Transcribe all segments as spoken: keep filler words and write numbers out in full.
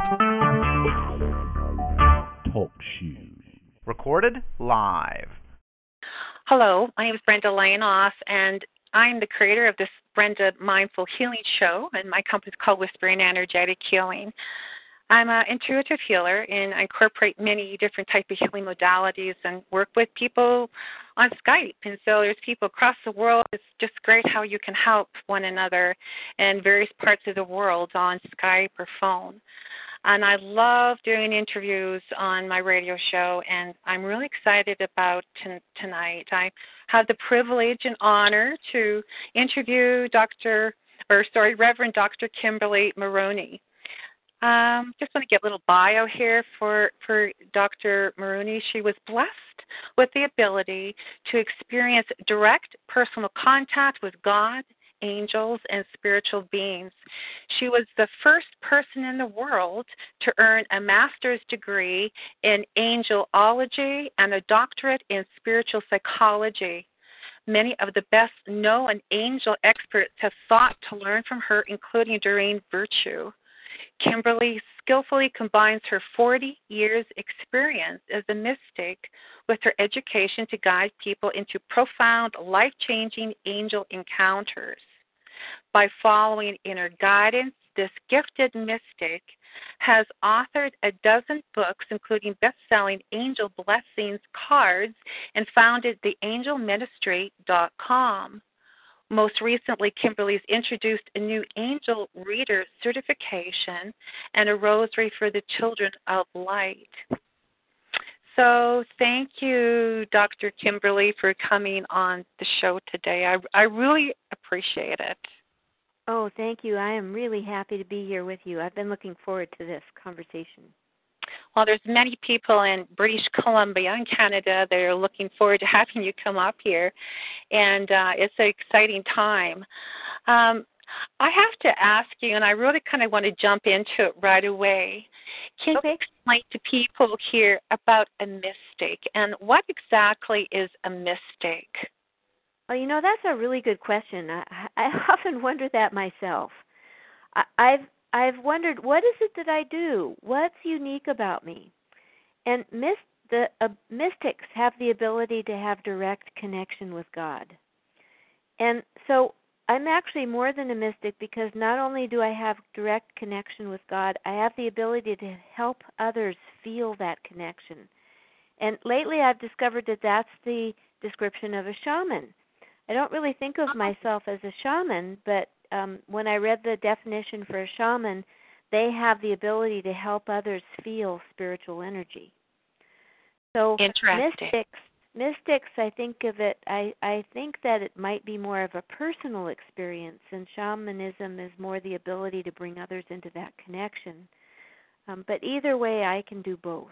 Talk shoes. Recorded live. Hello, my name is Brenda Laynoff, and I'm the creator of this Brenda Mindful Healing Show, and my company is called Whispering Energetic Healing. I'm an intuitive healer, and I incorporate many different types of healing modalities and work with people on Skype. And so there's people across the world. It's just great how you can help one another in various parts of the world on Skype or phone. And I love doing interviews on my radio show, and I'm really excited about t- tonight. I have the privilege and honor to interview Doctor, or sorry, Reverend Doctor Kimberly Maroney. Um, just want to get a little bio here for, for Doctor Maroney. She was blessed with the ability to experience direct personal contact with God, angels, and spiritual beings. She was the first person in the world to earn a master's degree in angelology and a doctorate in spiritual psychology. Many of the best known angel experts have sought to learn from her, including Doreen Virtue. Kimberly skillfully combines her forty years experience as a mystic with her education to guide people into profound, life-changing angel encounters. By following inner guidance, this gifted mystic has authored a dozen books, including best-selling Angel Blessings cards, and founded the angel ministry dot com. Most recently, Kimberly's introduced a new angel reader certification and a rosary for the children of light. So thank you, Doctor Kimberly, for coming on the show today. I, I really appreciate it. Oh, thank you. I am really happy to be here with you. I've been looking forward to this conversation. Well, there's many people in British Columbia and Canada that are looking forward to having you come up here, and uh, it's an exciting time. Um, I have to ask you, and I really kind of want to jump into it right away. Can okay. you explain to people here about a mystic, and what exactly is a mystic? Well, you know, that's a really good question. I, I often wonder that myself. I, I've I've wondered, what is it that I do? What's unique about me? And myst, the uh, mystics have the ability to have direct connection with God. And so I'm actually more than a mystic, because not only do I have direct connection with God, I have the ability to help others feel that connection. And lately I've discovered that that's the description of a shaman. I don't really think of myself as a shaman, but um, when I read the definition for a shaman, they have the ability to help others feel spiritual energy. So mystics, mystics, I think of it, I, I think that it might be more of a personal experience, and shamanism is more the ability to bring others into that connection. Um, but either way, I can do both.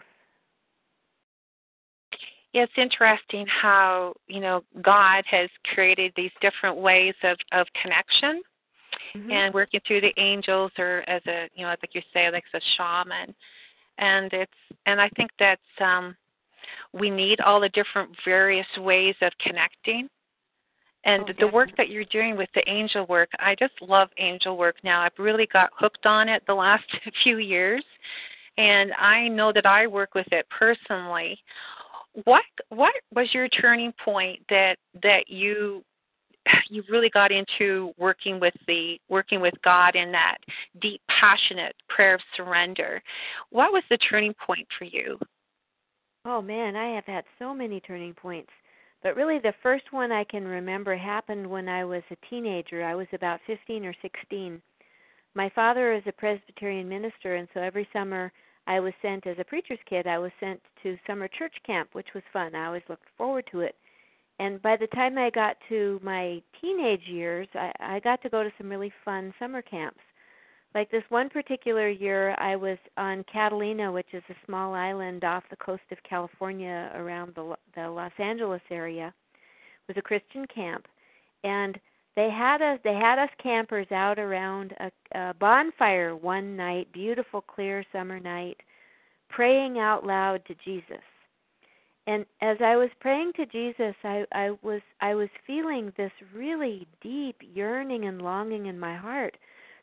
It's interesting how, you know, God has created these different ways of, of connection, mm-hmm. and working through the angels, or as a, you know, like you say, like a shaman. And it's, and I think that's, um, we need all the different various ways of connecting. And oh, the work that you're doing with the angel work, I just love angel work now. I've really got hooked on it the last few years, and I know that I work with it personally. What what was your turning point that that you you really got into working with the working with God in that deep, passionate prayer of surrender? What was the turning point for you? Oh man, I have had so many turning points. But really the first one I can remember happened when I was a teenager. I was about fifteen or sixteen. My father is a Presbyterian minister, and so every summer I was sent, as a preacher's kid, I was sent to summer church camp, which was fun. I always looked forward to it. And by the time I got to my teenage years, I, I got to go to some really fun summer camps. Like this one particular year, I was on Catalina, which is a small island off the coast of California around the, the Los Angeles area. It was a Christian camp. And They had us. They had us campers out around a, a bonfire one night, beautiful, clear summer night, praying out loud to Jesus. And as I was praying to Jesus, I, I was I was feeling this really deep yearning and longing in my heart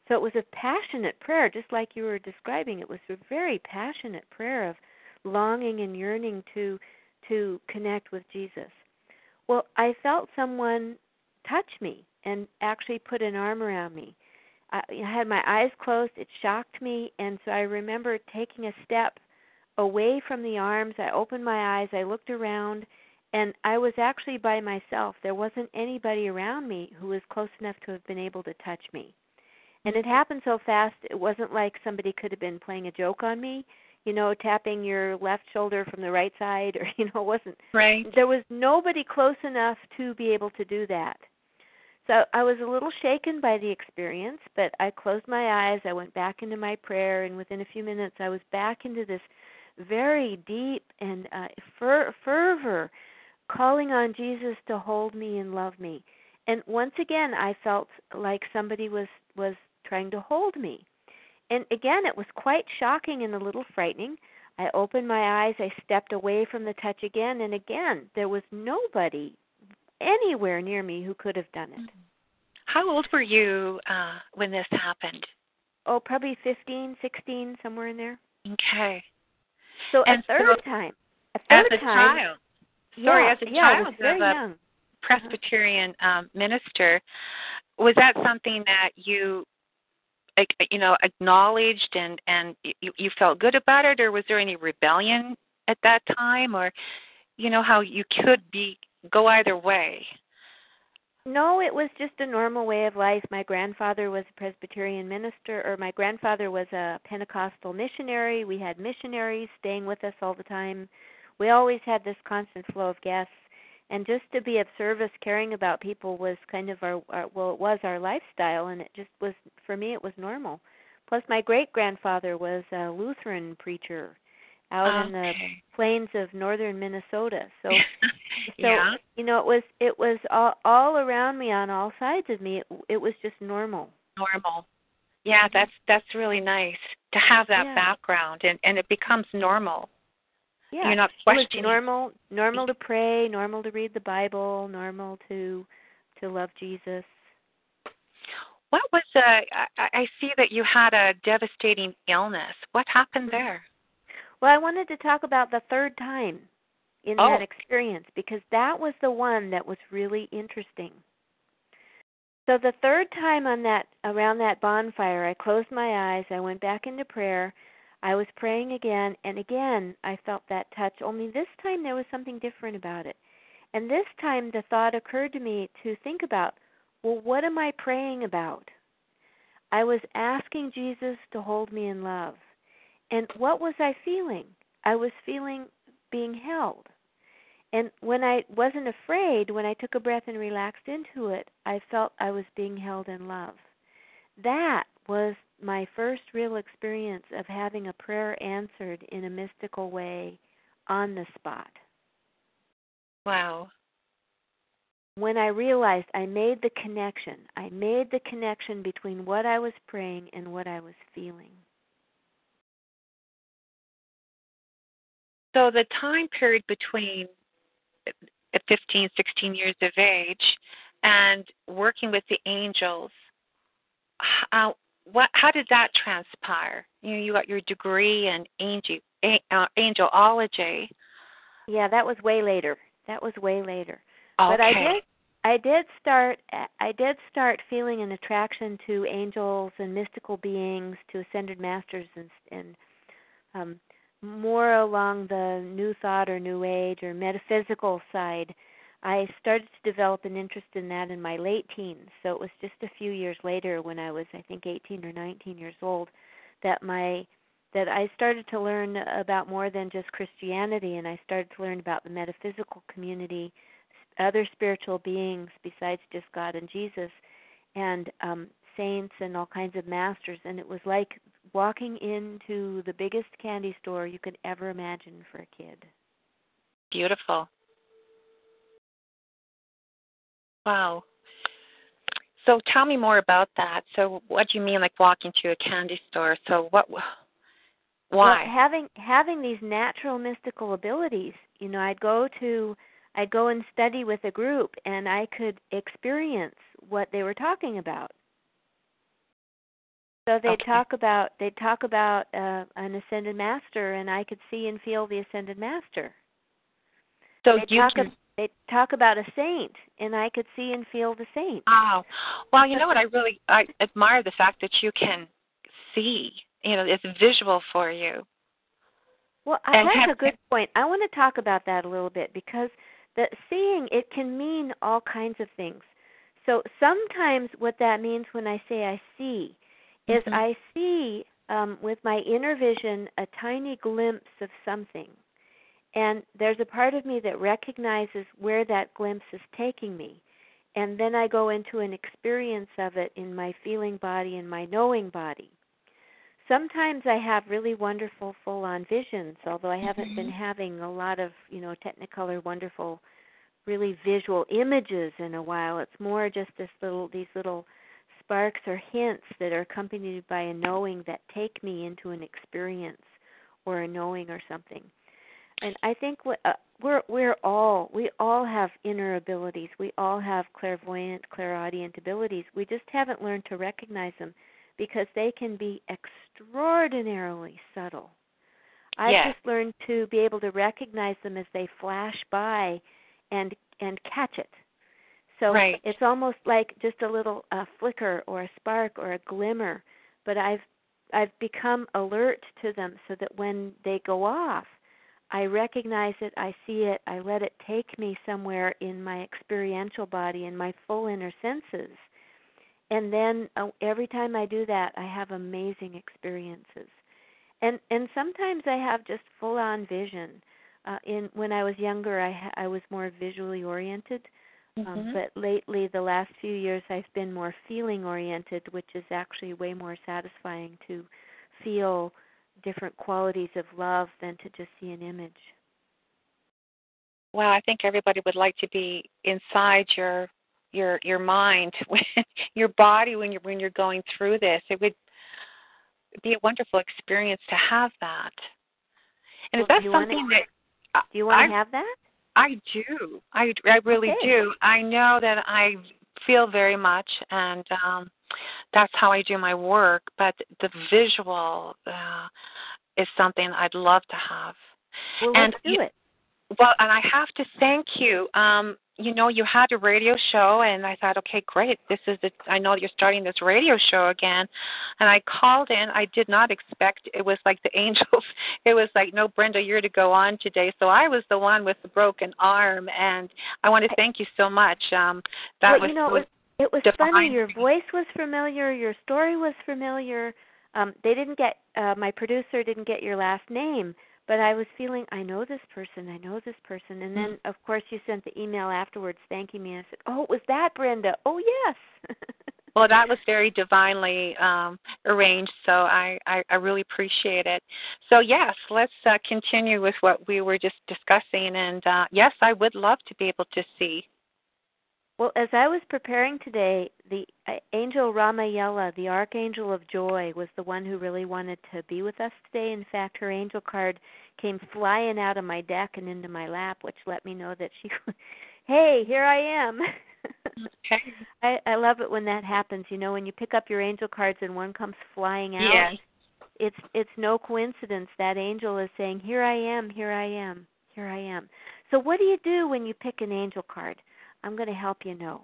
So it was a passionate prayer, just like you were describing. It was a very passionate prayer of longing and yearning to to connect with Jesus. Well, I felt someone touch me and actually put an arm around me. I had my eyes closed. It shocked me, and so I remember taking a step away from the arms. I opened my eyes. I looked around, and I was actually by myself. There wasn't anybody around me who was close enough to have been able to touch me. And it happened so fast, it wasn't like somebody could have been playing a joke on me, you know, tapping your left shoulder from the right side, or, you know, it wasn't. Right. There was nobody close enough to be able to do that. So I was a little shaken by the experience, but I closed my eyes. I went back into my prayer, and within a few minutes I was back into this very deep and uh, fer- fervor, calling on Jesus to hold me and love me. And once again, I felt like somebody was, was trying to hold me. And again, it was quite shocking and a little frightening. I opened my eyes. I stepped away from the touch again, and again, there was nobody anywhere near me who could have done it. How old were you uh, when this happened? Oh, probably fifteen, sixteen, somewhere in there. Okay. So and a third so, time. A as third a time, child. Sorry, yeah, as a yeah, child, I was very as a young. Presbyterian um, minister, was that something that you, like, you know, acknowledged and and you, you felt good about it, or was there any rebellion at that time, or, you know, how you could be go either way? No, it was just a normal way of life. My grandfather was a Presbyterian minister, or my grandfather was a Pentecostal missionary. We had missionaries staying with us all the time. We always had this constant flow of guests. And just to be of service, caring about people was kind of our, our well, it was our lifestyle, and it just was, for me, it was normal. Plus, my great-grandfather was a Lutheran preacher out okay. in the plains of northern Minnesota. So, so yeah. you know, it was it was all, all around me on all sides of me. It, it was just normal. Normal. Yeah, that's that's really nice to have that yeah. background, and, and it becomes normal. Yeah, You're not it was questioning. normal, normal to pray, normal to read the Bible, normal to to love Jesus. What was uh, I, I see that you had a devastating illness. What happened there? Well, I wanted to talk about the third time in oh. that experience, because that was the one that was really interesting. So the third time on that around that bonfire, I closed my eyes, I went back into prayer. I was praying again, and again I felt that touch, only this time there was something different about it. And this time the thought occurred to me to think about, well, what am I praying about? I was asking Jesus to hold me in love. And what was I feeling? I was feeling being held. And when I wasn't afraid, when I took a breath and relaxed into it, I felt I was being held in love. That was my first real experience of having a prayer answered in a mystical way on the spot. Wow. When I realized I made the connection, I made the connection between what I was praying and what I was feeling. So the time period between fifteen, sixteen years of age and working with the angels, how, what, how did that transpire? You know, you got your degree in angel, uh, angelology. Yeah, that was way later. That was way later. Okay. But I did I did start I did start feeling an attraction to angels and mystical beings, to ascended masters, and, and um, more along the New Thought or New Age or metaphysical side. I started to develop an interest in that in my late teens. So it was just a few years later, when I was, I think, eighteen or nineteen years old, that my that I started to learn about more than just Christianity, and I started to learn about the metaphysical community, other spiritual beings besides just God and Jesus, and um, saints and all kinds of masters. And it was like walking into the biggest candy store you could ever imagine for a kid. Beautiful. Wow. So tell me more about that. So what do you mean, like walking to a candy store? So what? Why? Well, having having these natural mystical abilities, you know, I'd go to I'd go and study with a group, and I could experience what they were talking about. So they Okay. talk about they talk about uh, an ascended master, and I could see and feel the ascended master. So They you talk can. ab- they talk about a saint, and I could see and feel the saint. Wow. Well, you know what? I really I admire the fact that you can see. You know, it's visual for you. Well, uh, And that's have, a good point. I want to talk about that a little bit because the seeing, it can mean all kinds of things. So sometimes what that means when I say I see is mm-hmm. I see um, with my inner vision a tiny glimpse of something. And there's a part of me that recognizes where that glimpse is taking me. And then I go into an experience of it in my feeling body and my knowing body. Sometimes I have really wonderful full-on visions, although I haven't mm-hmm. been having a lot of, you know, Technicolor wonderful, really visual images in a while. It's more just this little, these little sparks or hints that are accompanied by a knowing that take me into an experience or a knowing or something. And I think what, uh, we're we're all we all have inner abilities. We all have clairvoyant, clairaudient abilities. We just haven't learned to recognize them, because they can be extraordinarily subtle. I've Yes. just learned to be able to recognize them as they flash by and and catch it. So right. it's almost like just a little uh, flicker or a spark or a glimmer, but I've I've become alert to them so that when they go off, I recognize it, I see it, I let it take me somewhere in my experiential body, in my full inner senses. And then uh, every time I do that, I have amazing experiences. And and sometimes I have just full-on vision. Uh, in when I was younger, I ha- I was more visually oriented, mm-hmm. um, but lately, the last few years, I've been more feeling oriented, which is actually way more satisfying to feel different qualities of love than to just see an image. Well, I think everybody would like to be inside your your your mind, your body when you're when you're going through this. It would be a wonderful experience to have that. And Well, is that do you something wanna, that do you want I to have that? I do. I, I really Okay. do. I know that I feel very much, and um, that's how I do my work. But the visual uh, is something I'd love to have. Well, And let's do it. Well, and I have to thank you. Um, you know, you had a radio show, and I thought, okay, great. This is the, I know you're starting this radio show again. And I called in. I did not expect, it was like the angels. It was like, no, Brenda, you're to go on today. So I was the one with the broken arm, and I want to thank you so much. Um, that well, was you know, so it was, it was divine. funny. Your voice was familiar. Your story was familiar. Um, they didn't get, uh, my producer didn't get your last name, but I was feeling, I know this person, I know this person. And then, of course, you sent the email afterwards thanking me. And I said, oh, it was that, Brenda. Oh, yes. Well, that was very divinely um, arranged, so I, I, I really appreciate it. So, yes, let's uh, continue with what we were just discussing. And, uh, yes, I would love to be able to see. Well, as I was preparing today, the uh, angel Ramayela, the archangel of joy, was the one who really wanted to be with us today. In fact, her angel card came flying out of my deck and into my lap, which let me know that she, hey, here I am. Okay. I, I love it when that happens. You know, when you pick up your angel cards and one comes flying out, Yes. it's it's no coincidence. That angel is saying, here I am, here I am, here I am. So what do you do when you pick an angel card? I'm going to help you know.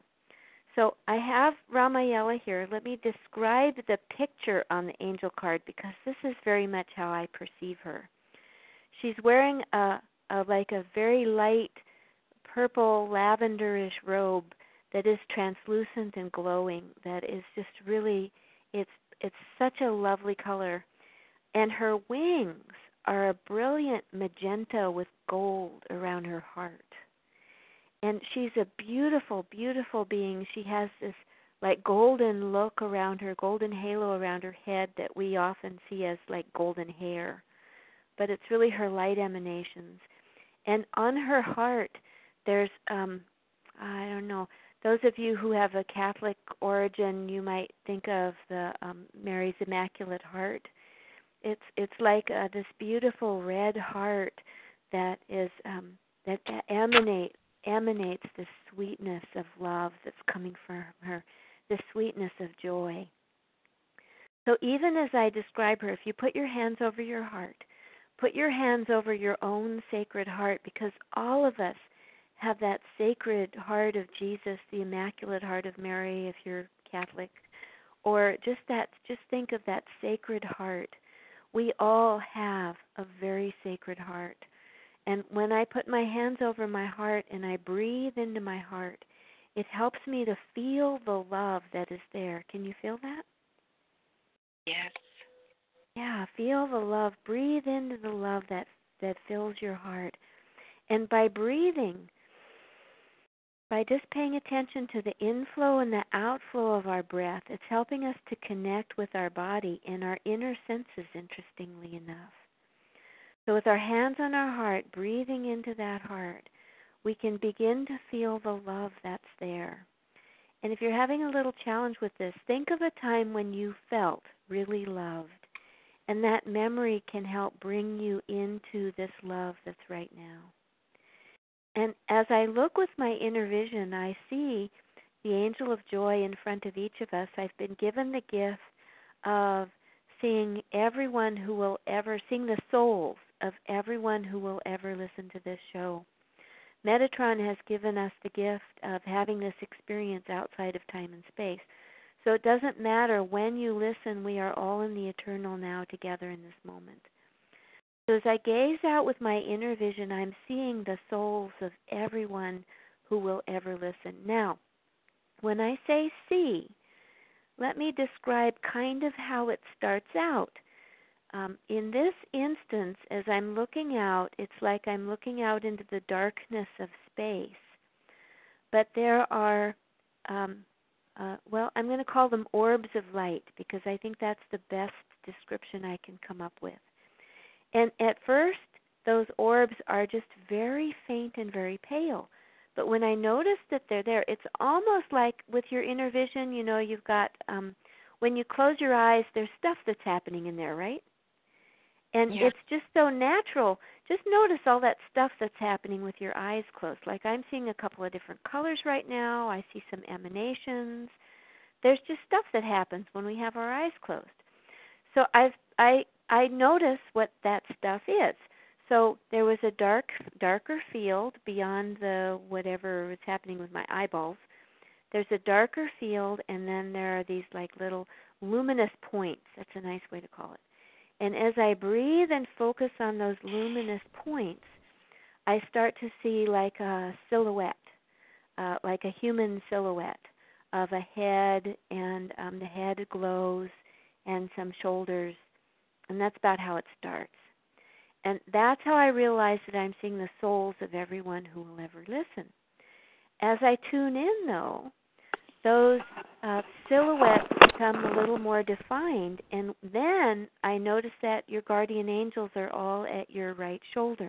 So I have Ramayela here. Let me describe the picture on the angel card because this is very much how I perceive her. She's wearing a, a like a very light purple lavenderish robe that is translucent and glowing. That is just really, it's it's such a lovely color. And her wings are a brilliant magenta with gold around her heart. And she's a beautiful, beautiful being. She has this like golden look around her, golden halo around her head that we often see as like golden hair. But it's really her light emanations. And on her heart, there's, um, I don't know, those of you who have a Catholic origin, you might think of the um, Mary's Immaculate Heart. It's it's like uh, this beautiful red heart that is um, that emanates emanates this sweetness of love that's coming from her, this sweetness of joy. So even as I describe her, if you put your hands over your heart, put your hands over your own sacred heart, because all of us have that sacred heart of Jesus, the Immaculate Heart of Mary, if you're Catholic, or just that, just think of that sacred heart. We all have a very sacred heart. And when I put my hands over my heart and I breathe into my heart, it helps me to feel the love that is there. Can you feel that? Yes. Yeah, feel the love. Breathe into the love that, that fills your heart. And by breathing, by just paying attention to the inflow and the outflow of our breath, it's helping us to connect with our body and our inner senses, interestingly enough. So with our hands on our heart, breathing into that heart, we can begin to feel the love that's there. And if you're having a little challenge with this, think of a time when you felt really loved. And that memory can help bring you into this love that's right now. And as I look with my inner vision, I see the angel of joy in front of each of us. I've been given the gift of seeing everyone who will ever, seeing the souls of everyone who will ever listen to this show. Metatron has given us the gift of having this experience outside of time and space. So it doesn't matter when you listen, we are all in the eternal now together in this moment. So as I gaze out with my inner vision, I'm seeing the souls of everyone who will ever listen. Now, when I say see, let me describe kind of how it starts out. Um, in this instance, as I'm looking out, it's like I'm looking out into the darkness of space. But there are, um, uh, well, I'm going to call them orbs of light, because I think that's the best description I can come up with. And at first, those orbs are just very faint and very pale. But when I notice that they're there, it's almost like with your inner vision, you know, you've got, um, when you close your eyes, there's stuff that's happening in there, right? And yeah. It's just so natural. Just notice all that stuff that's happening with your eyes closed. Like I'm seeing a couple of different colors right now. I see some emanations. There's just stuff that happens when we have our eyes closed. So I've, I I notice what that stuff is. So there was a dark, darker field beyond the whatever was happening with my eyeballs. There's a darker field, and then there are these like little luminous points. That's a nice way to call it. And as I breathe and focus on those luminous points, I start to see like a silhouette, uh, like a human silhouette of a head, and um, the head glows, and some shoulders, and that's about how it starts. And that's how I realize that I'm seeing the souls of everyone who will ever listen. As I tune in, though, those uh, silhouettes become a little more defined, and then I notice that your guardian angels are all at your right shoulder.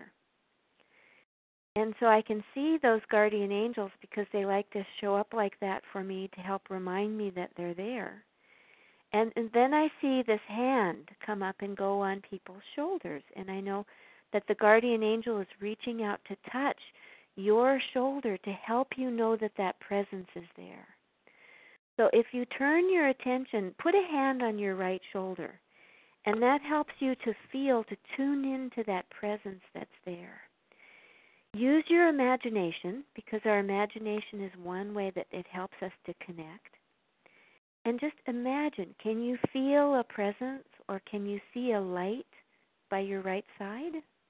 And so I can see those guardian angels because they like to show up like that for me to help remind me that they're there. And, and then I see this hand come up and go on people's shoulders, and I know that the guardian angel is reaching out to touch your shoulder to help you know that that presence is there. So if you turn your attention, put a hand on your right shoulder, and that helps you to feel, to tune into that presence that's there. Use your imagination, because our imagination is one way that it helps us to connect. And just imagine, can you feel a presence, or can you see a light by your right side?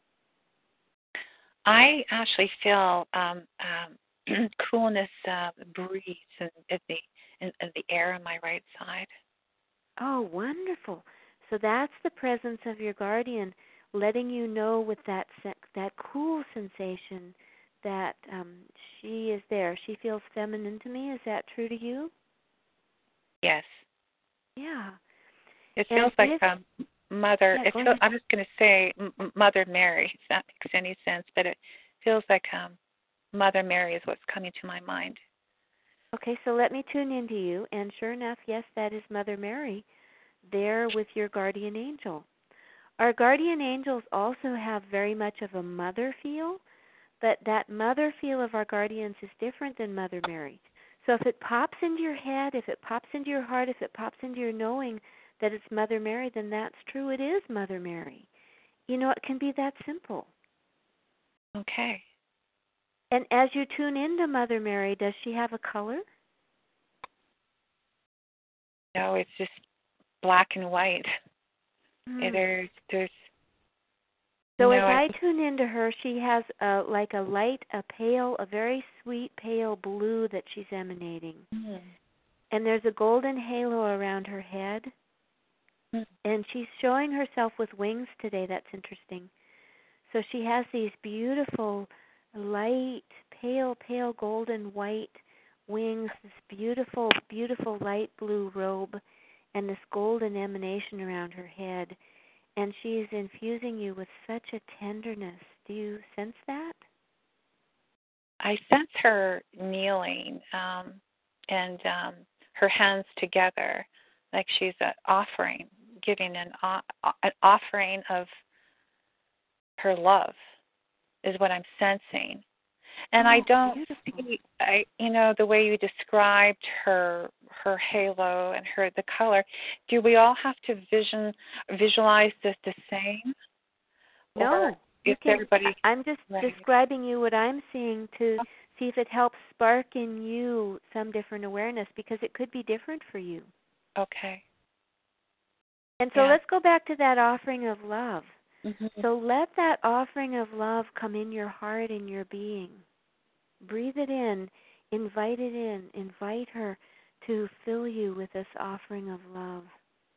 I actually feel um, um, coolness uh, breeze in, in, the, in, in the air on my right side. Oh, wonderful. So that's the presence of your guardian, letting you know with that that cool sensation that um, she is there. She feels feminine to me. Is that true to you? Yes. Yeah. It And feels like if, um, Mother, yeah, it go feels, ahead. I'm just going to say M- Mother Mary, if that makes any sense, but it feels like um, Mother Mary is what's coming to my mind. Okay, so let me tune into you, and sure enough, yes, that is Mother Mary there with your guardian angel. Our guardian angels also have very much of a mother feel, but that mother feel of our guardians is different than Mother Mary. So if it pops into your head, if it pops into your heart, if it pops into your knowing that it's Mother Mary, then that's true. It is Mother Mary. You know, it can be that simple. Okay. And as you tune into Mother Mary, does she have a color? No, it's just black and white. Mm. There's, there's. So no, as I, I tune into her, she has a like a light, a pale, a very sweet pale blue that she's emanating. Mm. And there's a golden halo around her head. Mm. And she's showing herself with wings today. That's interesting. So she has these beautiful, light, pale, pale golden white wings, this beautiful, beautiful light blue robe, and this golden emanation around her head. And she is infusing you with such a tenderness. Do you sense that? I sense her kneeling um, and um, her hands together, like she's uh, offering, giving an, uh, an offering of her love, is what I'm sensing. And oh, I don't beautiful. see, I, you know, the way you described her, her halo and her the color. Do we all have to vision visualize this the same? No, or if can, everybody, I'm just right. describing you what I'm seeing to see if it helps spark in you some different awareness, because it could be different for you. Okay. And so yeah. let's go back to that offering of love. Mm-hmm. So let that offering of love come in your heart and your being. Breathe it in. Invite it in. Invite her to fill you with this offering of love.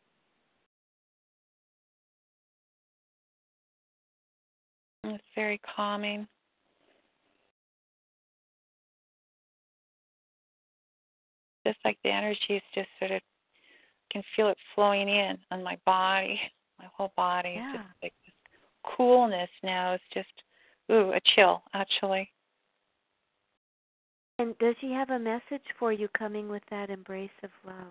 It's very calming. Just like the energy is just sort of, can feel it flowing in on my body. My whole body Yeah. is just like this coolness now. It's just, ooh, a chill, actually. And does she have a message for you coming with that embrace of love?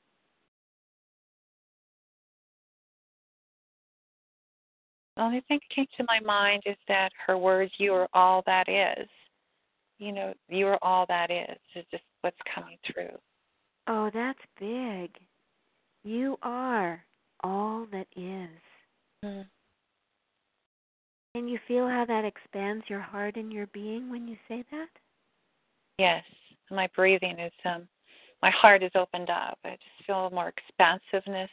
The only thing that came to my mind is that her words, you are all that is. You know, you are all that is, is just what's coming through. Oh, that's big. You are all that is. Mm. Can you feel how that expands your heart and your being when you say that? Yes. My breathing is, um, my heart is opened up. I just feel more expansiveness.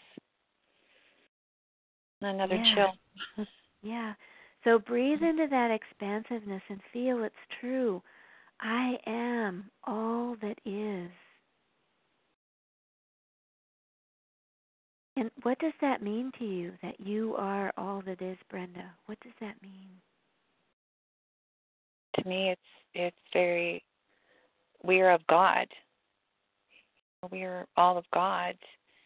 Another yeah. chill. Yeah. So breathe into that expansiveness and feel it's true. I am all that is. And what does that mean to you, that you are all that is, Brenda? What does that mean? To me, it's it's very, we are of God. We are all of God.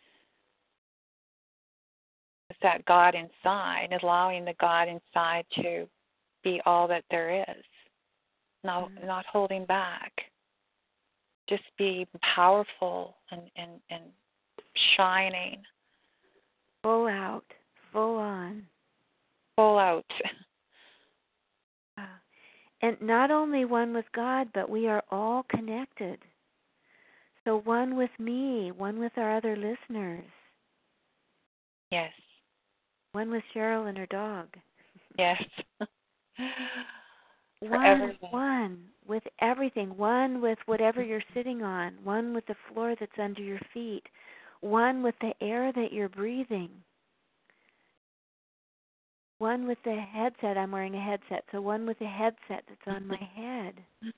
It's that God inside, allowing the God inside to be all that there is, not mm-hmm. not holding back. Just be powerful and, and, and shining. Full out, full on. Full out. Uh, and not only one with God, but we are all connected. So one with me, one with our other listeners. Yes. One with Cheryl and her dog. Yes. One, one with everything. One with whatever you're sitting on. One with the floor that's under your feet. One with the air that you're breathing. One with the headset. I'm wearing a headset, so one with the headset that's on my head.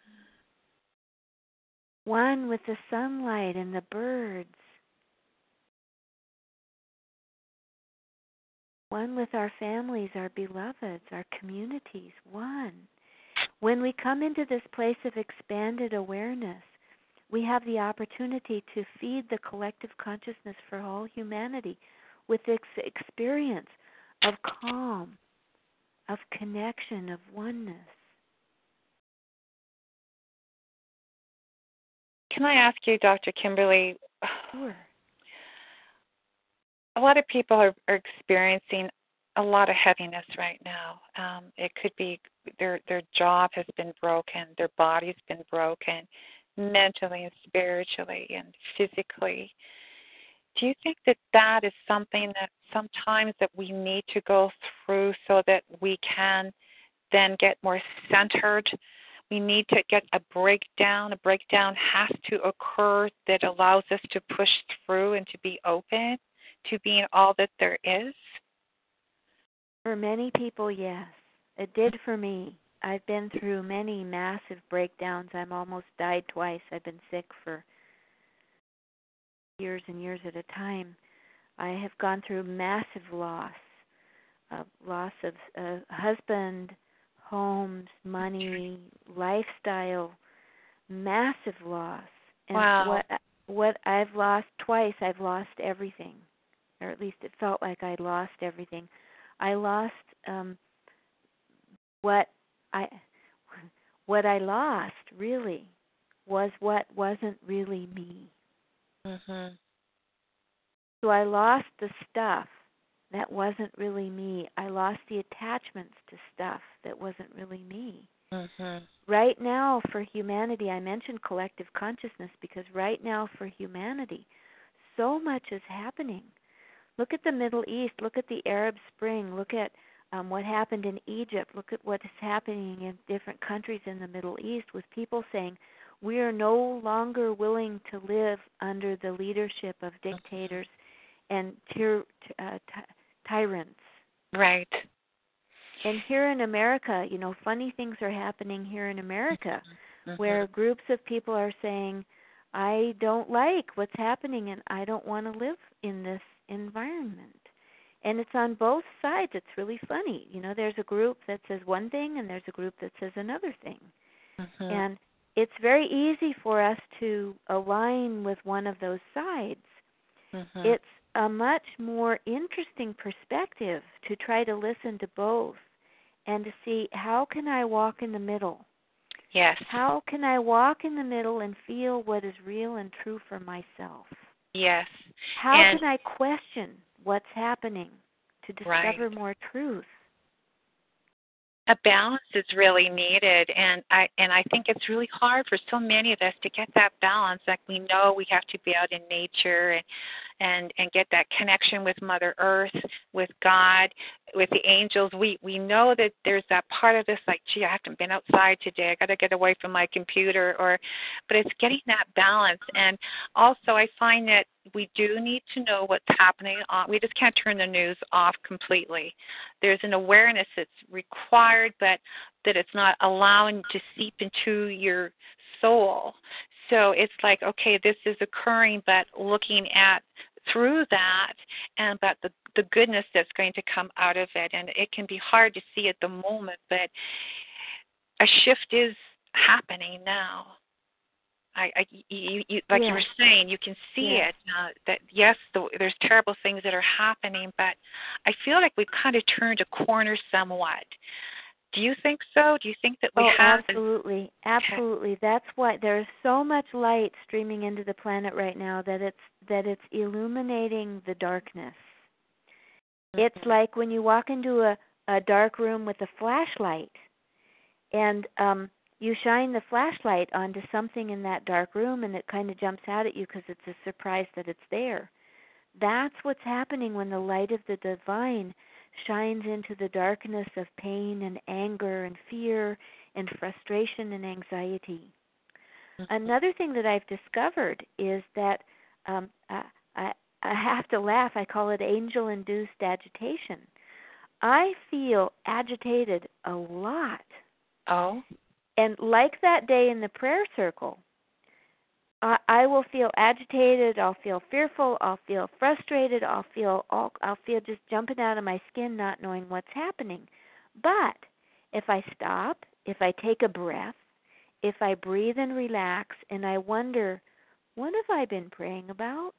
One with the sunlight and the birds. One with our families, our beloveds, our communities. One. When we come into this place of expanded awareness, we have the opportunity to feed the collective consciousness for all humanity with this experience of calm, of connection, of oneness. Can I ask you, Doctor Kimberly? Sure. A lot of people are, are experiencing a lot of heaviness right now. Um, it could be their their job has been broken, their body's been broken, mentally and spiritually and physically. Do you think that that is something that sometimes that we need to go through so that we can then get more centered? We need to get a breakdown. A breakdown has to occur that allows us to push through and to be open to being all that there is. For many people, yes. It did for me. I've been through many massive breakdowns. I'm almost died twice. I've been sick for years and years at a time. I have gone through massive loss, uh, loss of a husband, homes, money, lifestyle, massive loss. And wow. what what I've lost twice, I've lost everything, or at least it felt like I lost everything. I lost um, what I what I lost really was what wasn't really me. Mhm. So I lost the stuff that wasn't really me. I lost the attachments to stuff that wasn't really me. Mhm. Right now for humanity, I mentioned collective consciousness because right now for humanity, so much is happening. Look at the Middle East. Look at the Arab Spring. Look at um, what happened in Egypt. Look at what is happening in different countries in the Middle East with people saying, we are no longer willing to live under the leadership of dictators and tyr- uh, ty- tyrants. Right. And here in America, you know, funny things are happening here in America Mhm. where groups of people are saying, I don't like what's happening and I don't want to live in this environment. And it's on both sides. It's really funny. You know, there's a group that says one thing and there's a group that says another thing. Mhm. And it's very easy for us to align with one of those sides. Mhm. It's a much more interesting perspective to try to listen to both and to see how can I walk in the middle. Yes. How can I walk in the middle and feel what is real and true for myself? Yes. How and, can I question what's happening to discover right. more truth? A balance is really needed, and I and I think it's really hard for so many of us to get that balance. Like we know we have to be out in nature and and and get that connection with Mother Earth, with God, with the angels. We we know that there's that part of us like, gee, I haven't been outside today. I got to get away from my computer, or, but it's getting that balance. And also, I find that we do need to know what's happening. On, we just can't turn the news off completely. There's an awareness that's required, but that it's not allowing to seep into your soul. So it's like, okay, this is occurring, but looking at through that and about the, the goodness that's going to come out of it. And it can be hard to see at the moment, but a shift is happening now. I, I you, you, like yes. you were saying, you can see yes. it. Uh, that yes, the, there's terrible things that are happening, but I feel like we've kind of turned a corner somewhat. Do you think so? Do you think that we oh, have? absolutely, absolutely. That's why there's so much light streaming into the planet right now that it's that it's illuminating the darkness. Mm-hmm. It's like when you walk into a, a dark room with a flashlight, and um, you shine the flashlight onto something in that dark room, and it kind of jumps out at you because it's a surprise that it's there. That's what's happening when the light of the divine shines into the darkness of pain and anger and fear and frustration and anxiety. Mm-hmm. Another thing that I've discovered is that um, I, I, I have to laugh. I call it angel-induced agitation. I feel agitated a lot. Oh. And like that day in the prayer circle, I, I will feel agitated. I'll feel fearful. I'll feel frustrated. I'll feel all, I'll feel just jumping out of my skin, not knowing what's happening. But if I stop, if I take a breath, if I breathe and relax, and I wonder, what have I been praying about?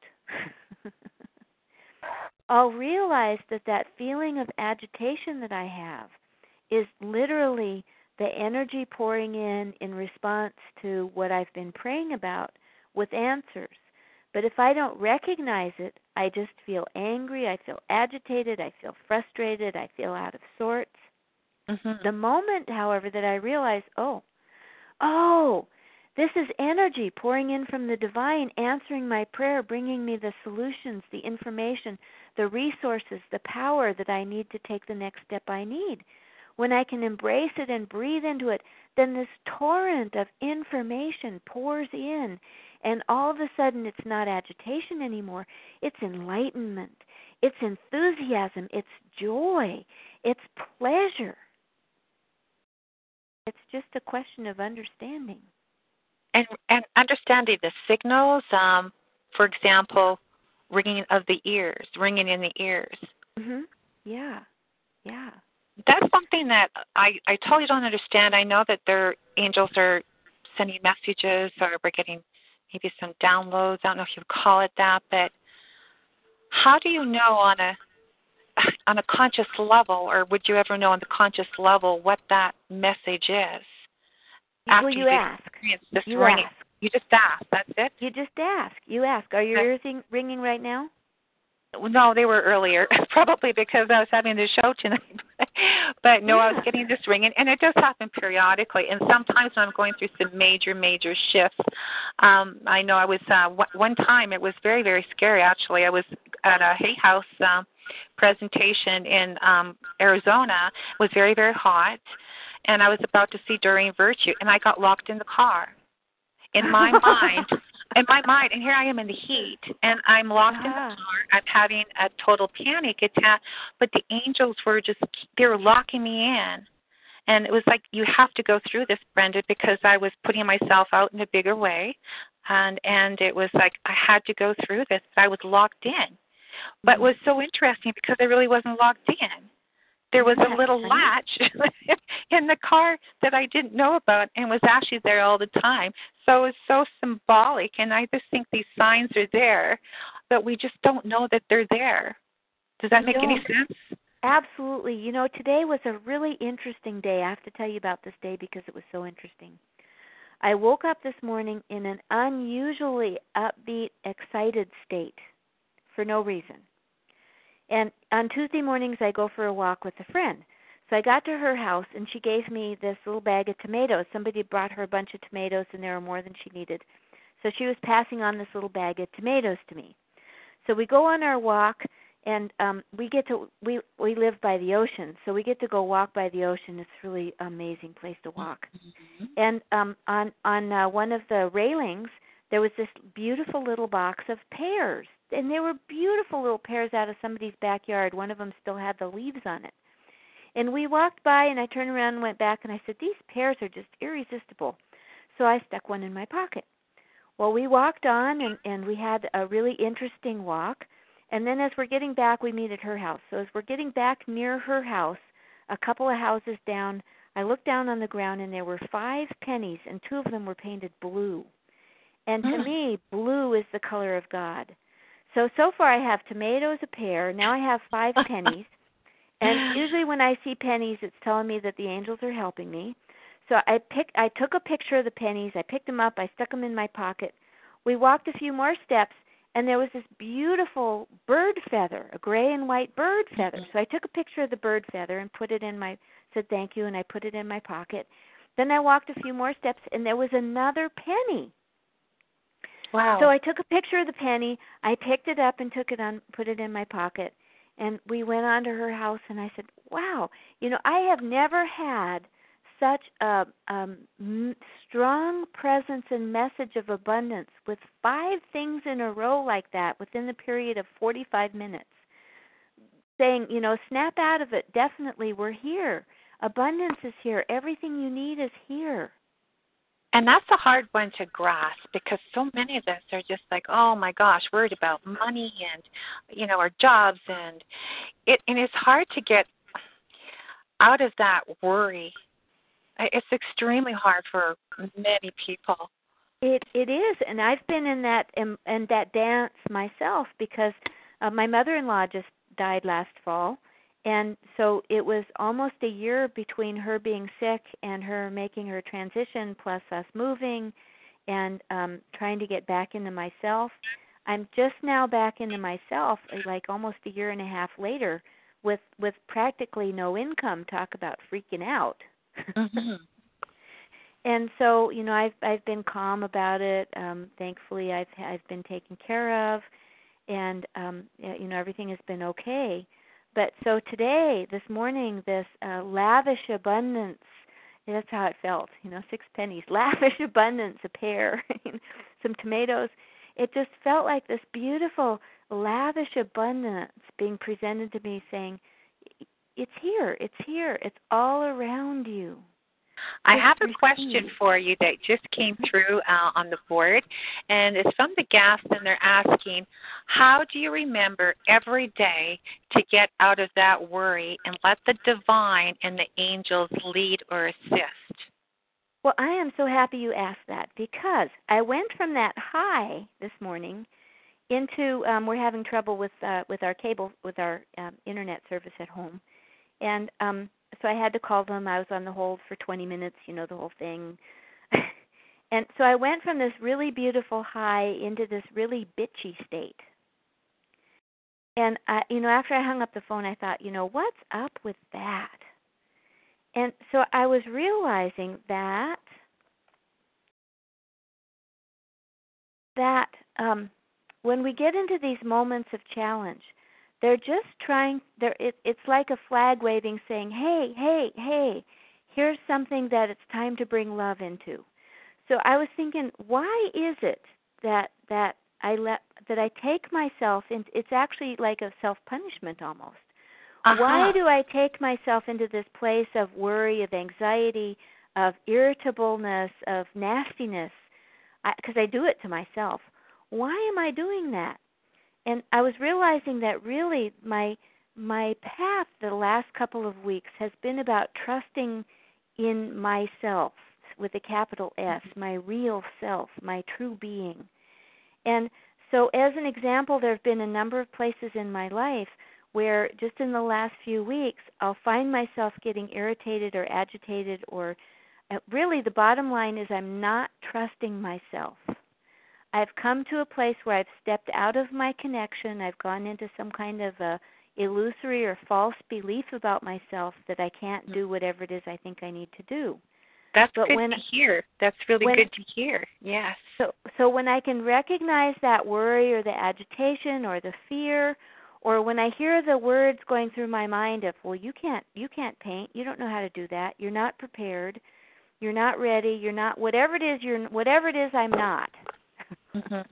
I'll realize that that feeling of agitation that I have is literally the energy pouring in in response to what I've been praying about with answers. But if I don't recognize it, I just feel angry, I feel agitated, I feel frustrated, I feel out of sorts. Mm-hmm. The moment, however, that I realize, oh, oh, This is energy pouring in from the divine, answering my prayer, bringing me the solutions, the information, the resources, the power that I need to take the next step I need. When I can embrace it and breathe into it, then this torrent of information pours in, and all of a sudden it's not agitation anymore. It's enlightenment. It's enthusiasm. It's joy. It's pleasure. It's just a question of understanding. And and understanding the signals, um, for example, ringing of the ears, ringing in the ears. Mhm. Yeah. Yeah. That's something that I, I totally don't understand. I know that their angels are sending messages, or we're getting maybe some downloads. I don't know if you call it that, but how do you know on a on a conscious level, or would you ever know on the conscious level what that message is? Well, you ask. This you ringing. ask. You just ask. That's it? You just ask. You ask. Are your okay. ears ringing right now? No, they were earlier, probably because I was having the show tonight. But no, yeah. I was getting this ringing, and it does happen periodically. And sometimes when I'm going through some major, major shifts, um, I know I was uh, w- one time. It was very, very scary. Actually, I was at a Hay House uh, presentation in um, Arizona. It was very, very hot, and I was about to see Doreen Virtue, and I got locked in the car. In my mind. In my mind, and here I am in the heat, and I'm locked uh-huh. in the car. I'm having a total panic attack, but the angels were just, they were locking me in. And it was like, you have to go through this, Brenda, because I was putting myself out in a bigger way. And, and it was like, I had to go through this. I was locked in. But it was so interesting because I really wasn't locked in. There was a little latch in the car that I didn't know about and was actually there all the time. So it's so symbolic, and I just think these signs are there, but we just don't know that they're there. Does that make any sense? Absolutely. You know, today was a really interesting day. I have to tell you about this day because it was so interesting. I woke up this morning in an unusually upbeat, excited state for no reason. And on Tuesday mornings, I go for a walk with a friend. So I got to her house, and she gave me this little bag of tomatoes. Somebody brought her a bunch of tomatoes, and there were more than she needed. So she was passing on this little bag of tomatoes to me. So we go on our walk, and um, we get to we we live by the ocean, so we get to go walk by the ocean. It's a really amazing place to walk. Mm-hmm. And um, on on uh, one of the railings, there was this beautiful little box of pears. And they were beautiful little pears out of somebody's backyard. One of them still had the leaves on it. And we walked by, and I turned around and went back, and I said, these pears are just irresistible. So I stuck one in my pocket. Well, we walked on, and, and we had a really interesting walk. And then as we're getting back, we meet at her house. So as we're getting back near her house, a couple of houses down, I looked down on the ground, and there were five pennies, and two of them were painted blue. And to mm. me, blue is the color of God. So, so far I have tomatoes, a pear. Now I have five pennies. And usually when I see pennies, it's telling me that the angels are helping me. So I picked, I took a picture of the pennies. I picked them up. I stuck them in my pocket. We walked a few more steps, and there was this beautiful bird feather, a gray and white bird feather. So I took a picture of the bird feather and put it in my, said thank you, and I put it in my pocket. Then I walked a few more steps, and there was another penny. Wow. So I took a picture of the penny. I picked it up and took it on, put it in my pocket. And we went on to her house, and I said, wow, you know, I have never had such a um, m- strong presence and message of abundance with five things in a row like that within the period of forty-five minutes. Saying, you know, snap out of it. Definitely, we're here. Abundance is here. Everything you need is here. And that's a hard one to grasp because so many of us are just like, oh my gosh, worried about money and, you know, our jobs, and it and it's hard to get out of that worry. It's extremely hard for many people. It it is, and I've been in that in, in that dance myself because uh, my mother-in-law just died last fall. And so it was almost a year between her being sick and her making her transition, plus us moving and um, trying to get back into myself. I'm just now back into myself, like almost a year and a half later, with, with practically no income. Talk about freaking out. Mm-hmm. and so, you know, I've I've been calm about it. Um, thankfully, I've I've been taken care of, and um, you know, everything has been okay. But so today, this morning, this uh, lavish abundance. That's how it felt. You know, six pennies, lavish abundance, a pear, some tomatoes. It just felt like this beautiful, lavish abundance being presented to me, saying, "It's here. It's here. It's all around you." I Just have a receive. question for you that just came through uh, on the board, and it's from the guest, and they're asking, how do you remember every day to get out of that worry and let the divine and the angels lead or assist? Well, I am so happy you asked that, because I went from that high this morning into um, we're having trouble with uh, with our cable, with our um, internet service at home, and um, so I had to call them. I was on the hold for twenty minutes, you know, the whole thing. And so I went from this really beautiful high into this really bitchy state. And, I, you know, after I hung up the phone, I thought, you know, what's up with that? And so I was realizing that that um, when we get into these moments of challenge, they're just trying. They're, it, it's like a flag waving, saying, "Hey, hey, hey! Here's something that it's time to bring love into." So I was thinking, why is it that that I let that I take myself in? It's actually like a self-punishment almost. Uh-huh. Why do I take myself into this place of worry, of anxiety, of irritableness, of nastiness? Because I, I do it to myself. Why am I doing that? And I was realizing that really my my path the last couple of weeks has been about trusting in myself with a capital S, my real self, my true being. And so as an example, there have been a number of places in my life where just in the last few weeks I'll find myself getting irritated or agitated, or uh, really the bottom line is I'm not trusting myself. I've come to a place where I've stepped out of my connection. I've gone into some kind of a illusory or false belief about myself that I can't do whatever it is I think I need to do. That's but good when, to hear. That's really when, good to hear. Yes. So, so when I can recognize that worry or the agitation or the fear, or when I hear the words going through my mind of, well, you can't, you can't paint, you don't know how to do that, you're not prepared, you're not ready, you're not, whatever it is, you're, whatever it is, I'm not. Mm-hmm.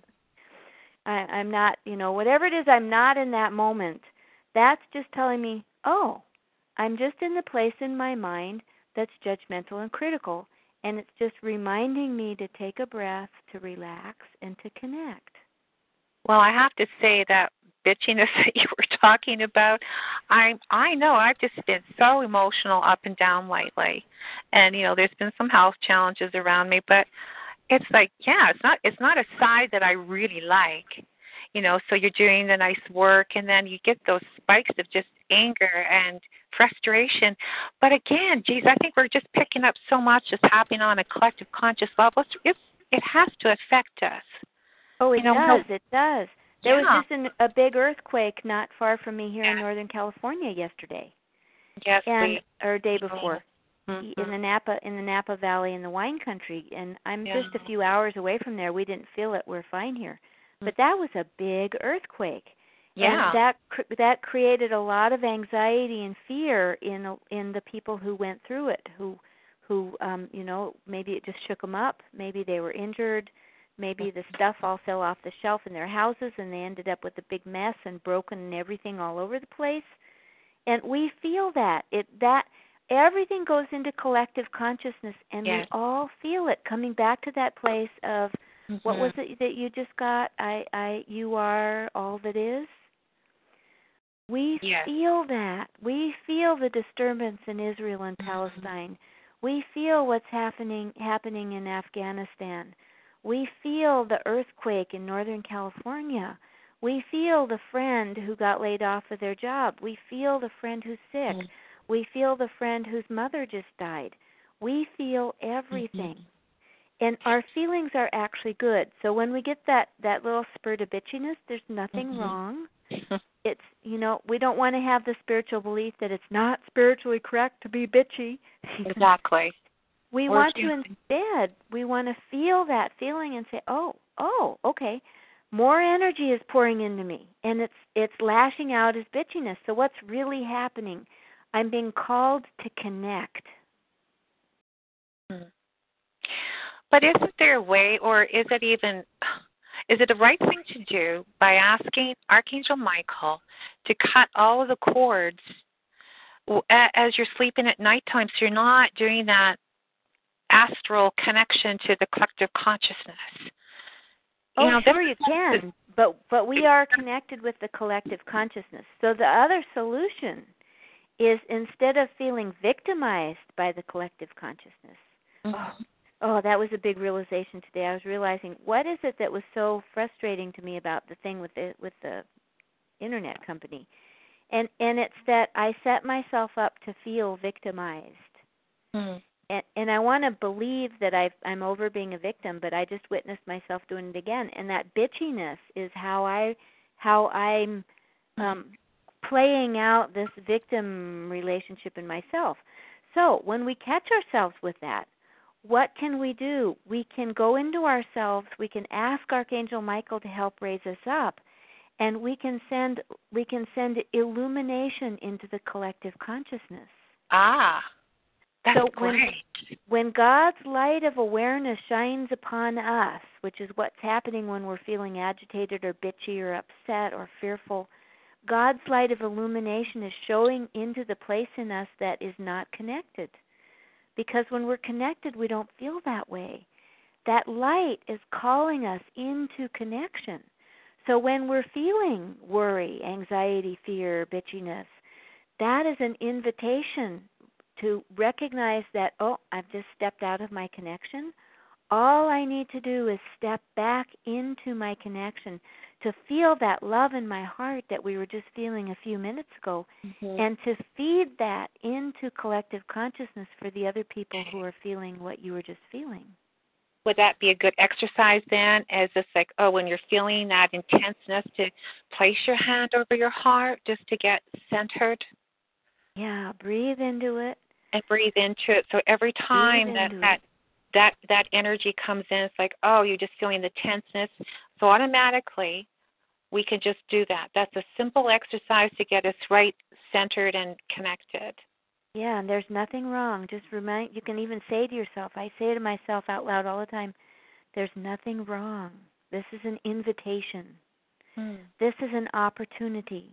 I, I'm not, you know, whatever it is, I'm not in that moment. That's just telling me, oh, I'm just in the place in my mind that's judgmental and critical, and it's just reminding me to take a breath, to relax, and to connect. Well, I have to say that bitchiness that you were talking about, I I know I've just been so emotional up and down lately, and you know, there's been some health challenges around me, but it's like, yeah, it's not it's not a side that I really like, you know. So you're doing the nice work, and then you get those spikes of just anger and frustration. But again, geez, I think we're just picking up so much that's happening on a collective conscious level. It's, it's, it has to affect us. Oh, it you know, does. no, It does. There yeah. was just an, a big earthquake not far from me here yeah. in Northern California yesterday. Yes, and we, or day before. Mm-hmm. in the Napa in the Napa Valley in the wine country, and I'm yeah. just a few hours away from there. We didn't feel it. We're fine here. But that was a big earthquake. Yeah. And that that created a lot of anxiety and fear in in the people who went through it, who who um you know, maybe it just shook them up, maybe they were injured, maybe the stuff all fell off the shelf in their houses and they ended up with a big mess and broken and everything all over the place. And we feel that. It that everything goes into collective consciousness, and yes. we all feel it coming back to that place of mm-hmm. what was it that you just got? I I you are all that is. We yes. feel that. We feel the disturbance in Israel and mm-hmm. Palestine. We feel what's happening happening in Afghanistan. We feel the earthquake in Northern California. We feel the friend who got laid off of their job. We feel the friend who's sick. Mm-hmm. We feel the friend whose mother just died. We feel everything. Mm-hmm. And our feelings are actually good. So when we get that, that little spurt of bitchiness, there's nothing mm-hmm. wrong. It's, you know, we don't want to have the spiritual belief that it's not spiritually correct to be bitchy. Exactly. We Or want you, to instead, we want to feel that feeling and say, oh, oh, okay, more energy is pouring into me, and it's it's lashing out as bitchiness. So what's really happening? I'm being called to connect. but isn't there a way, or is it even, is it the right thing to do by asking Archangel Michael to cut all of the cords as you're sleeping at nighttime, so you're not doing that astral connection to the collective consciousness? Oh, you know, sure you can, but but we are connected with the collective consciousness. So the other solution is, instead of feeling victimized by the collective consciousness, mm-hmm. oh, that was a big realization today. I was realizing, what is it that was so frustrating to me about the thing with the with the internet company, and and it's that I set myself up to feel victimized. Mm. And, and I want to believe that I've, I'm over being a victim, but I just witnessed myself doing it again. And that bitchiness is how I, how I'm um, playing out this victim relationship in myself. So when we catch ourselves with that, what can we do? We can go into ourselves. We can ask Archangel Michael to help raise us up, and we can send we can send illumination into the collective consciousness. Ah. That's so great. when, when God's light of awareness shines upon us, which is what's happening when we're feeling agitated or bitchy or upset or fearful, God's light of illumination is showing into the place in us that is not connected. Because when we're connected, we don't feel that way. That light is calling us into connection. So when we're feeling worry, anxiety, fear, bitchiness, that is an invitation to recognize that, oh, I've just stepped out of my connection. All I need to do is step back into my connection to feel that love in my heart that we were just feeling a few minutes ago, mm-hmm. and to feed that into collective consciousness for the other people who are feeling what you were just feeling. Would that be a good exercise then, as it's like, oh, when you're feeling that intenseness, to place your hand over your heart just to get centered? Yeah, breathe into it. And breathe into it. So every time that that, that that energy comes in, it's like, oh, you're just feeling the tenseness. So automatically we can just do that. That's a simple exercise to get us right centered and connected. Yeah, and there's nothing wrong. Just remind, you can even say to yourself, I say to myself out loud all the time, there's nothing wrong. This is an invitation. Hmm. This is an opportunity.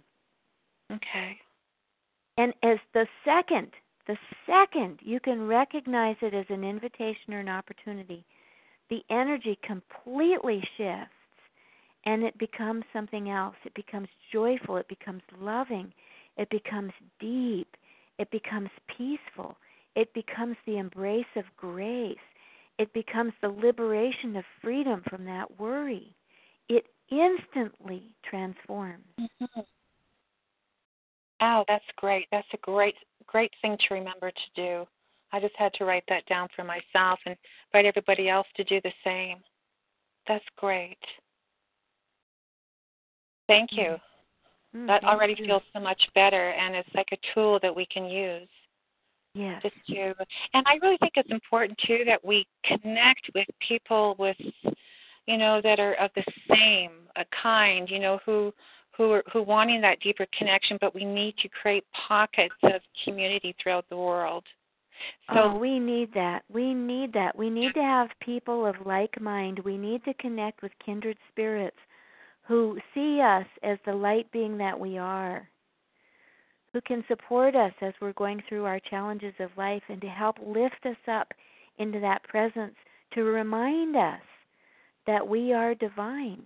Okay. And as the second The second you can recognize it as an invitation or an opportunity, the energy completely shifts and it becomes something else. It becomes joyful. It becomes loving. It becomes deep. It becomes peaceful. It becomes the embrace of grace. It becomes the liberation of freedom from that worry. It instantly transforms. Mm-hmm. Oh, that's great. That's a great, great thing to remember to do. I just had to write that down for myself and invite everybody else to do the same. That's great. Thank you. Mm, that thank already you. feels so much better, and it's like a tool that we can use. Yes. Just to, and I really think it's important too that we connect with people with, you know, that are of the same uh, kind, you know, who who are who wanting that deeper connection, but we need to create pockets of community throughout the world. So oh, we need that. We need that. We need to have people of like mind. We need to connect with kindred spirits who see us as the light being that we are, who can support us as we're going through our challenges of life, and to help lift us up into that presence, to remind us that we are divine.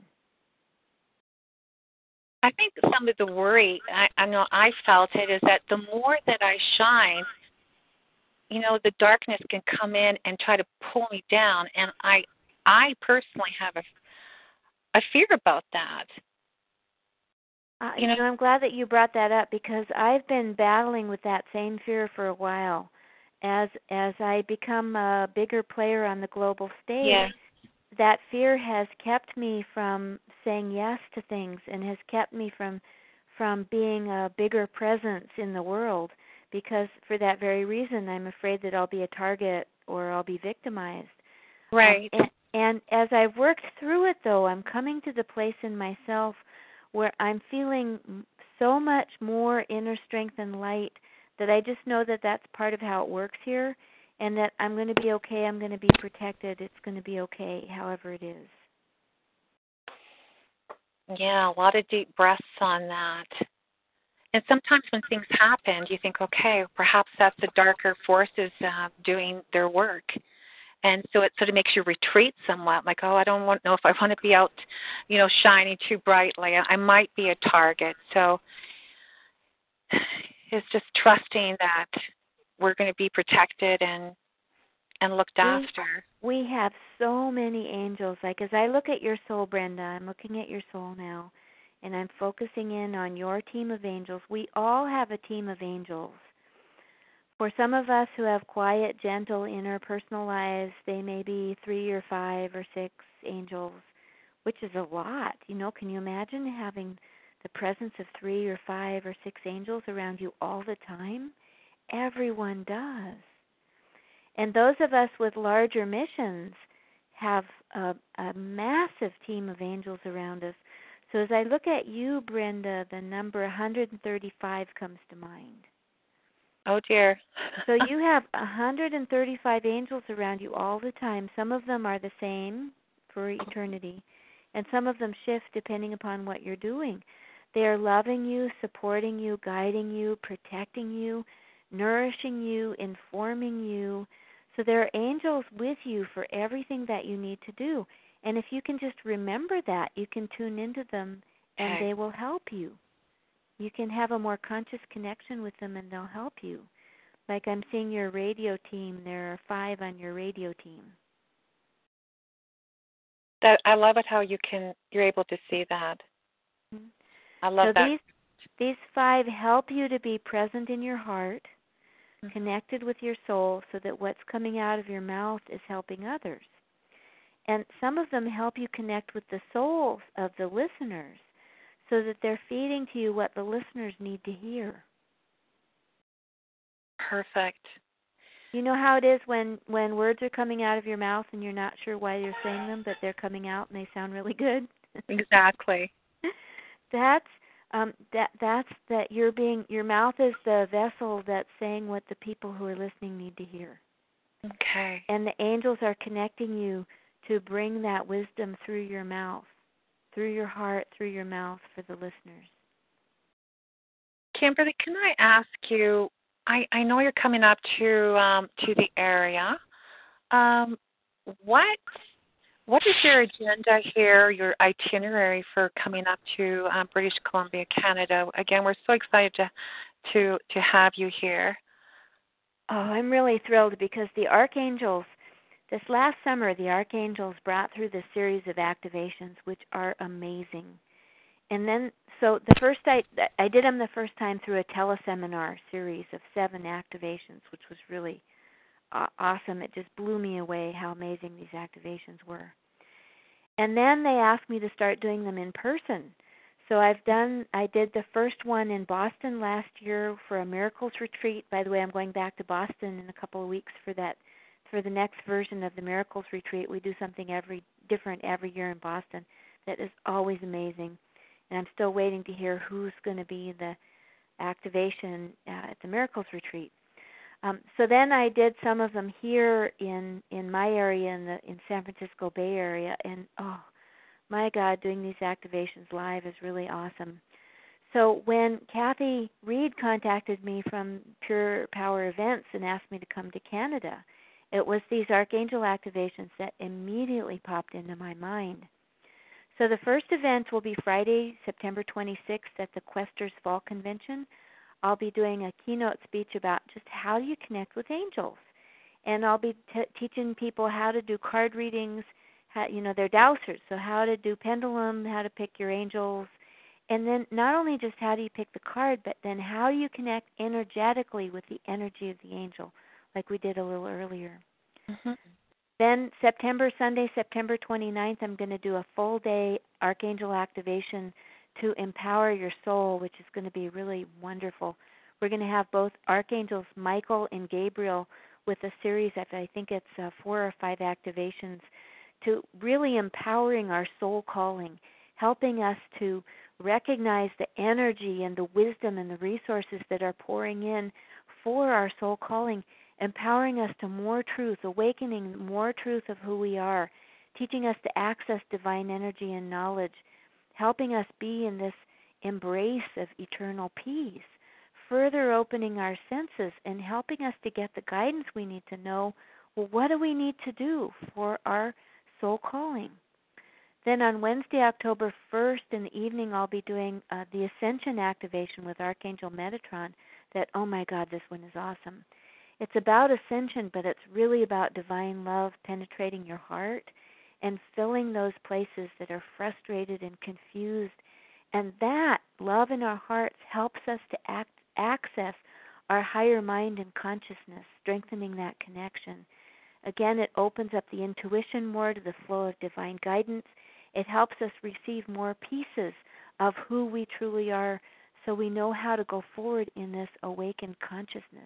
I think some of the worry, I, I know I felt it, is that the more that I shine, you know, the darkness can come in and try to pull me down, and I, I personally have a, a fear about that. Uh, you know, you know, I'm glad that you brought that up, because I've been battling with that same fear for a while. As as I become a bigger player on the global stage, yeah. that fear has kept me from saying yes to things, and has kept me from from being a bigger presence in the world, because for that very reason I'm afraid that I'll be a target or I'll be victimized. Right. Um, and, and as I've worked through it, though, I'm coming to the place in myself where I'm feeling so much more inner strength and light that I just know that that's part of how it works here, and that I'm going to be okay, I'm going to be protected, it's going to be okay, however it is. Yeah, a lot of deep breaths on that. And sometimes when things happen, you think, okay, perhaps that's the darker forces uh, doing their work. And so it sort of makes you retreat somewhat, like, oh, I don't want, know if I want to be out, you know, shining too brightly. I might be a target. So it's just trusting that we're going to be protected and and looked we, after. We have so many angels. Like as I look at your soul, Brenda, I'm looking at your soul now, and I'm focusing in on your team of angels. We all have a team of angels. For some of us who have quiet, gentle, inner personal lives, they may be three or five or six angels, which is a lot. You know, can you imagine having the presence of three or five or six angels around you all the time? Everyone does. And those of us with larger missions have a, a massive team of angels around us. So as I look at you, Brenda, the number one hundred thirty-five comes to mind. Oh, dear. So you have one hundred thirty-five angels around you all the time. Some of them are the same for eternity, and some of them shift depending upon what you're doing. They are loving you, supporting you, guiding you, protecting you, nourishing you, informing you. So there are angels with you for everything that you need to do. And if you can just remember that, you can tune into them and Okay. they will help you. You can have a more conscious connection with them and they'll help you. Like I'm seeing your radio team. There are five on your radio team. That I love it how you can you're able to see that. Mm-hmm. I love so that. These, these five help you to be present in your heart, mm-hmm. connected with your soul, so that what's coming out of your mouth is helping others. And some of them help you connect with the souls of the listeners, so that they're feeding to you what the listeners need to hear. Perfect. You know how it is when, when words are coming out of your mouth and you're not sure why you're saying them, but they're coming out and they sound really good? Exactly. That's um, that that's that you're being your mouth is the vessel that's saying what the people who are listening need to hear. Okay. And the angels are connecting you to bring that wisdom through your mouth, through your heart, through your mouth for the listeners. Kimberly, can I ask you, I, I know you're coming up to um, to the area. Um, what what is your agenda here, your itinerary for coming up to um, British Columbia, Canada? Again, we're so excited to to to have you here. Oh, I'm really thrilled because the Archangels, this last summer, the Archangels brought through this series of activations, which are amazing. And then, so the first I I did them the first time through a teleseminar series of seven activations, which was really uh, awesome. It just blew me away how amazing these activations were. And then they asked me to start doing them in person. So I've done, I did the first one in Boston last year for a Miracles Retreat. By the way, I'm going back to Boston in a couple of weeks for that, for the next version of the Miracles Retreat. We do something every different every year in Boston that is always amazing. And I'm still waiting to hear who's going to be the activation uh, at the Miracles Retreat. Um, so then I did some of them here in, in my area, in the in San Francisco Bay Area, and oh, my God, doing these activations live is really awesome. So when Kathy Reed contacted me from Pure Power Events and asked me to come to Canada, it was these Archangel activations that immediately popped into my mind. So the first event will be Friday, September twenty-sixth at the Questers Fall Convention. I'll be doing a keynote speech about just how you connect with angels. And I'll be t- teaching people how to do card readings, how, you know, they're dowsers, so how to do pendulum, how to pick your angels. And then not only just how do you pick the card, but then how do you connect energetically with the energy of the angel, like we did a little earlier. Mm-hmm. Then September, Sunday, September twenty-ninth, I'm going to do a full day Archangel activation to empower your soul, which is going to be really wonderful. We're going to have both Archangels Michael and Gabriel with a series of, I think it's uh, four or five activations to really empowering our soul calling, helping us to recognize the energy and the wisdom and the resources that are pouring in for our soul calling, empowering us to more truth, awakening more truth of who we are, teaching us to access divine energy and knowledge, helping us be in this embrace of eternal peace, further opening our senses and helping us to get the guidance we need to know, well, what do we need to do for our soul calling? Then on Wednesday, October first in the evening, I'll be doing uh, the Ascension activation with Archangel Metatron. That, oh my God, this one is awesome. It's about ascension, but it's really about divine love penetrating your heart and filling those places that are frustrated and confused. And that love in our hearts helps us to act, access our higher mind and consciousness, strengthening that connection. Again, it opens up the intuition more to the flow of divine guidance. It helps us receive more pieces of who we truly are so we know how to go forward in this awakened consciousness.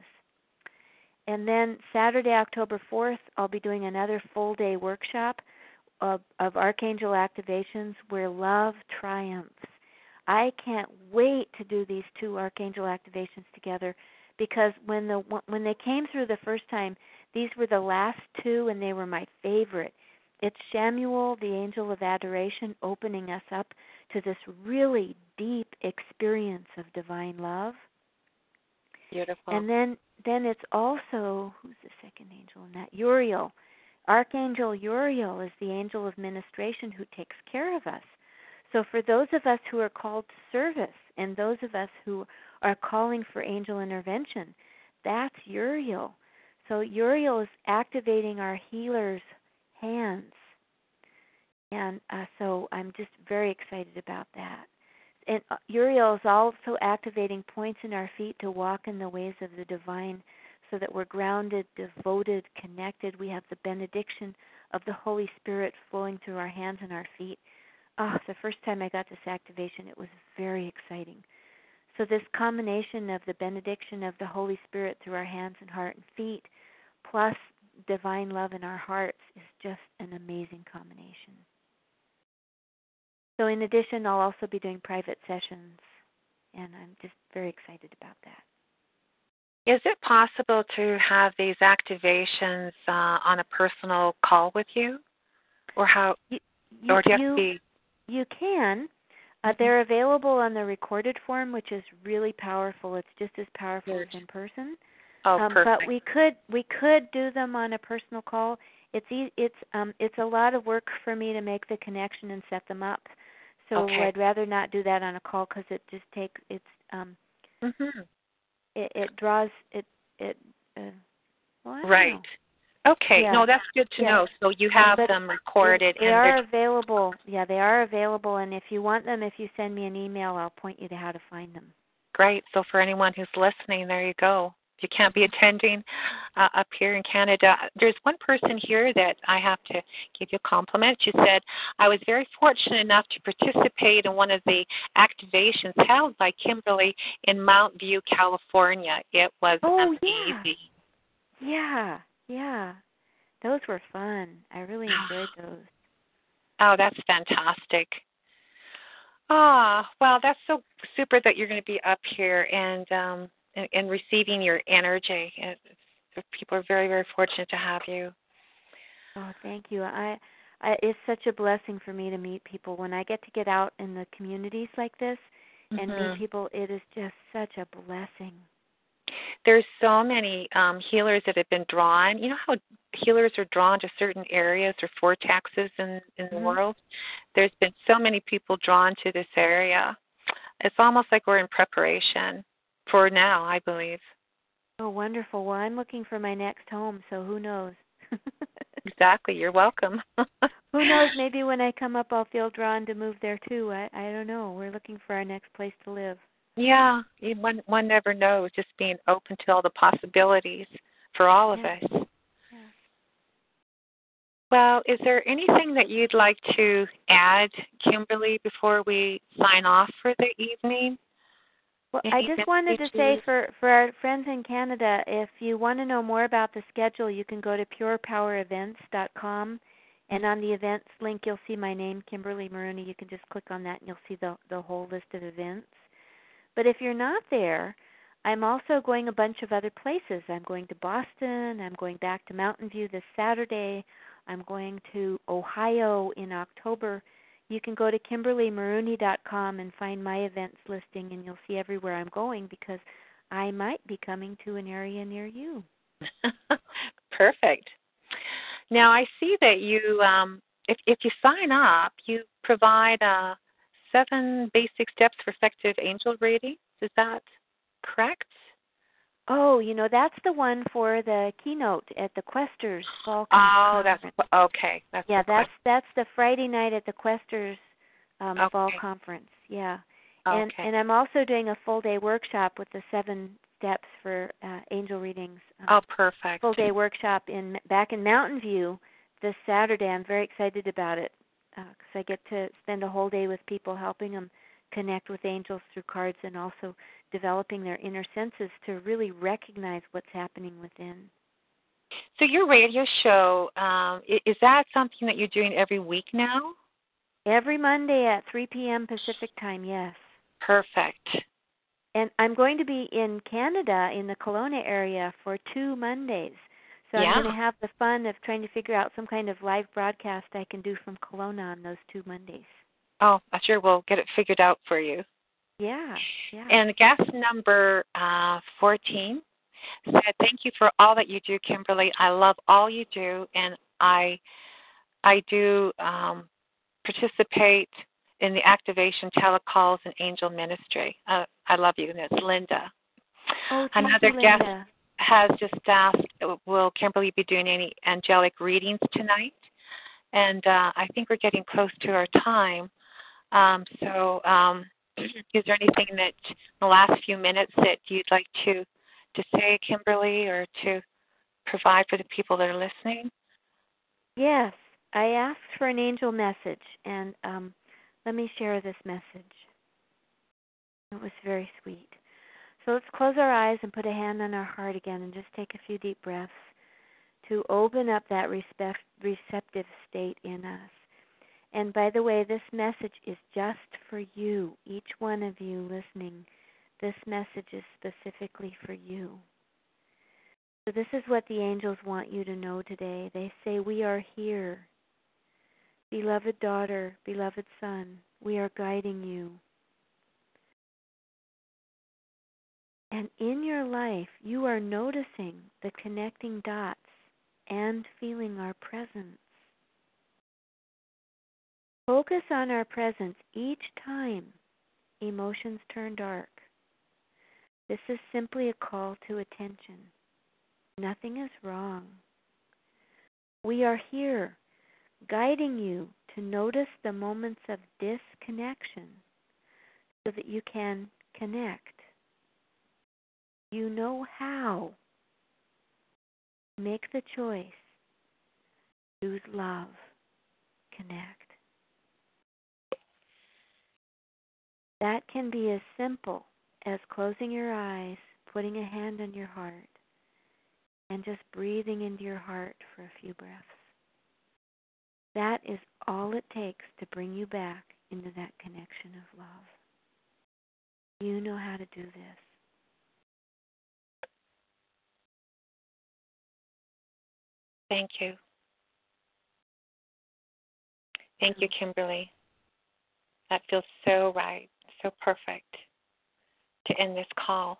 And then Saturday, October fourth, I'll be doing another full-day workshop of, of Archangel activations where love triumphs. I can't wait to do these two Archangel activations together because when the when they came through the first time, these were the last two and they were my favorite. It's Shamuel, the angel of adoration, opening us up to this really deep experience of divine love. Beautiful. And then, then it's also, who's the second angel in that? Uriel. Archangel Uriel is the angel of ministration who takes care of us. So for those of us who are called to service and those of us who are calling for angel intervention, that's Uriel. So Uriel is activating our healer's hands. And uh, so I'm just very excited about that. And uh, Uriel is also activating points in our feet to walk in the ways of the divine so that we're grounded, devoted, connected. We have the benediction of the Holy Spirit flowing through our hands and our feet. Oh, the first time I got this activation, it was very exciting. So this combination of the benediction of the Holy Spirit through our hands and heart and feet, plus divine love in our hearts, is just an amazing combination. So in addition, I'll also be doing private sessions, and I'm just very excited about that. Is it possible to have these activations uh, on a personal call with you? Or how? You, you, or do you have you, to be... You can. Uh, they're available on the recorded form, which is really powerful. It's just as powerful Good. as in person. Oh, um, perfect. But we could we could do them on a personal call. It's e- it's um it's a lot of work for me to make the connection and set them up. So okay. I'd rather not do that on a call because it just takes it's um Mm-hmm. it, it draws it it uh, well, I don't right. know. Okay. Yeah. No, that's good to yeah. so know. So you have um, them recorded. They, they and are available. Yeah, they are available. And if you want them, if you send me an email, I'll point you to how to find them. Great. So for anyone who's listening, there you go. If you can't be attending uh, up here in Canada, there's one person here that I have to give you a compliment. She said, I was very fortunate enough to participate in one of the activations held by Kimberly in Mount View, California. It was oh, amazing. Yeah. yeah, yeah. Those were fun. I really enjoyed those. Oh, that's fantastic. Ah, well, that's so super that you're going to be up here and um, and, and receiving your energy. And people are very, very fortunate to have you. Oh, thank you. I, I, it's such a blessing for me to meet people. When I get to get out in the communities like this and Mm-hmm. meet people, it is just such a blessing. There's so many um, healers that have been drawn. You know how healers are drawn to certain areas or vortexes in, in the mm-hmm. world? There's been so many people drawn to this area. It's almost like we're in preparation for now, I believe. Oh, wonderful. Well, I'm looking for my next home, so who knows? Exactly. You're welcome. Who knows? Maybe when I come up, I'll feel drawn to move there, too. I, I don't know. We're looking for our next place to live. Yeah, one one never knows. Just being open to all the possibilities for all of yeah. us. Yeah. Well, is there anything that you'd like to add, Kimberly, before we sign off for the evening? Well, Any I just wanted to say for, for our friends in Canada, if you want to know more about the schedule, you can go to pure power events dot com, and on the events link, you'll see my name, Kimberly Maroney. You can just click on that, and you'll see the the whole list of events. But if you're not there, I'm also going a bunch of other places. I'm going to Boston. I'm going back to Mountain View this Saturday. I'm going to Ohio in October. You can go to kimberly maroney dot com and find my events listing, and you'll see everywhere I'm going because I might be coming to an area near you. Perfect. Now, I see that you, um, if, if you sign up, you provide uh, seven basic steps for effective angel readings. Is that correct? Oh, you know, that's the one for the keynote at the Questers Fall Oh, Conference. that's okay. That's yeah, the that's that's the Friday night at the Questers um, okay. Fall Conference. Yeah, okay. and and I'm also doing a full day workshop with the seven steps for uh, angel readings. Um, oh, perfect. Full day workshop in back in Mountain View this Saturday. I'm very excited about it because uh, I get to spend a whole day with people, helping them connect with angels through cards, and also developing their inner senses to really recognize what's happening within. So your radio show, um, is that something that you're doing every week now? Every Monday at three p.m. Pacific time, yes. Perfect. And I'm going to be in Canada, in the Kelowna area, for two Mondays. So yeah. I'm going to have the fun of trying to figure out some kind of live broadcast I can do from Kelowna on those two Mondays. Oh, I'm sure we'll get it figured out for you. Yeah, yeah. And guest number uh, fourteen said, "Thank you for all that you do, Kimberly. I love all you do, and I, I do um, participate in the activation telecalls and angel ministry. Uh, I love you." And it's Linda. Oh, thank Another you, guest Linda. has just asked, "Will Kimberly be doing any angelic readings tonight?" And uh, I think we're getting close to our time. Um, so um, is there anything that in the last few minutes that you'd like to, to say, Kimberly, or to provide for the people that are listening? Yes, I asked for an angel message, and um, let me share this message. It was very sweet. So let's close our eyes and put a hand on our heart again and just take a few deep breaths to open up that respect, receptive state in us. And by the way, this message is just for you, each one of you listening. This message is specifically for you. So this is what the angels want you to know today. They say, "We are here. Beloved daughter, beloved son, we are guiding you. And in your life, you are noticing the connecting dots and feeling our presence. Focus on our presence each time emotions turn dark. This is simply a call to attention. Nothing is wrong. We are here, guiding you to notice the moments of disconnection so that you can connect. You know how. Make the choice. Choose love. Connect. That can be as simple as closing your eyes, putting a hand on your heart, and just breathing into your heart for a few breaths. That is all it takes to bring you back into that connection of love. You know how to do this. Thank you. Thank you, Kimberly. That feels so right, so perfect to end this call.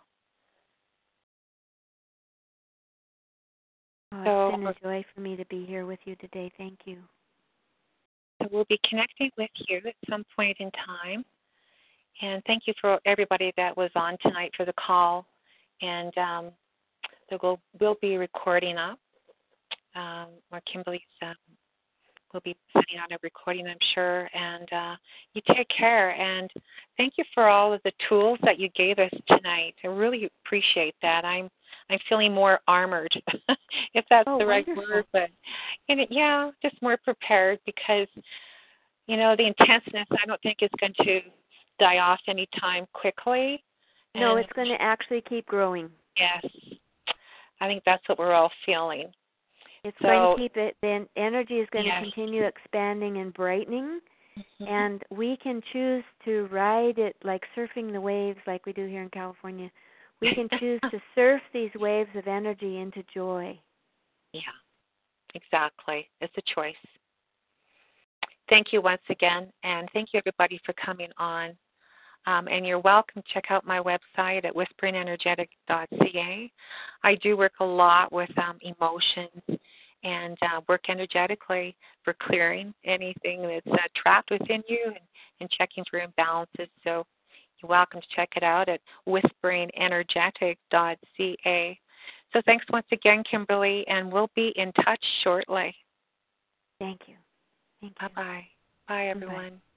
Oh, so, it's been a joy for me to be here with you today. Thank you. So we'll be connecting with you at some point in time. And thank you for everybody that was on tonight for the call. And um, so we'll, we'll be recording up. Um, or Kimberly's um, will be sending out a recording, I'm sure. And uh, you take care. And thank you for all of the tools that you gave us tonight. I really appreciate that. I'm I'm feeling more armored, if that's oh, the right wonderful. word. But and it, yeah, just more prepared because, you know, the intenseness I don't think is going to die off anytime quickly. No, And it's going to actually keep growing. yes, I think that's what we're all feeling. It's so, going to keep it, the energy is going yes. to continue expanding and brightening, mm-hmm. and we can choose to ride it like surfing the waves like we do here in California. We can choose to surf these waves of energy into joy. Yeah, exactly. It's a choice. Thank you once again, and thank you everybody for coming on. Um, and you're welcome to check out my website at whispering energetic dot c a. I do work a lot with um, emotions and uh, work energetically for clearing anything that's uh, trapped within you and, and checking for imbalances. So you're welcome to check it out at whispering energetic dot c a. So thanks once again, Kimberly, and we'll be in touch shortly. Thank you. Thank you. Bye-bye. Bye, everyone. Bye.